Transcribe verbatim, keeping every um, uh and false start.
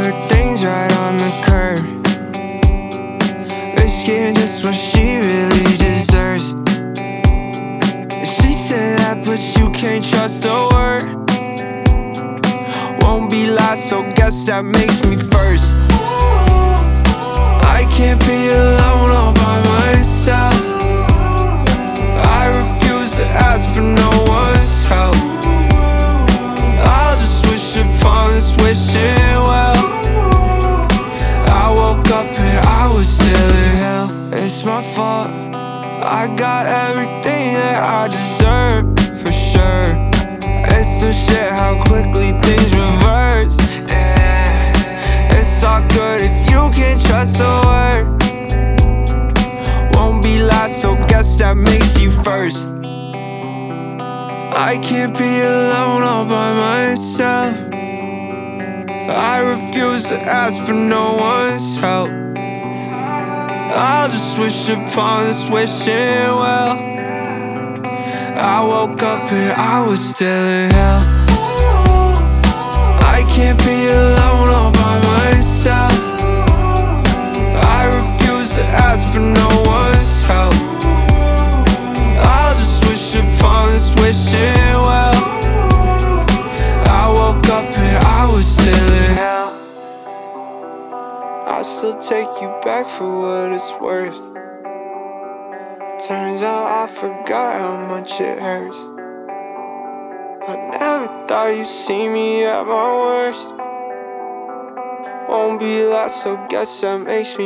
her things right on the curb, risking just what she really deserves. She said that, but you can't trust a word. Won't be lied, so guess that makes me first. I can't be alone all by myself. I refuse to ask for no one's help. I'll just wish upon this wishing well. I woke up and I was still in hell. It's my fault, I got everything that I deserve, for sure. It's some shit how quickly things reverse, yeah. It's all good if you can't trust a word. Won't be lied, so guess that makes you first. I can't be alone all by myself. I refuse to ask for no one's help. I'll just wish upon this wishing well. I woke up and I was still in hell. I can't be alone all by myself. I refuse to ask for no one's help. I'll just wish upon this wishing well. I woke up and I was still in hell. I'll still take you back for what it's worth. Turns out I forgot how much it hurts. I never thought you'd see me at my worst. Won't be lost, so guess that makes me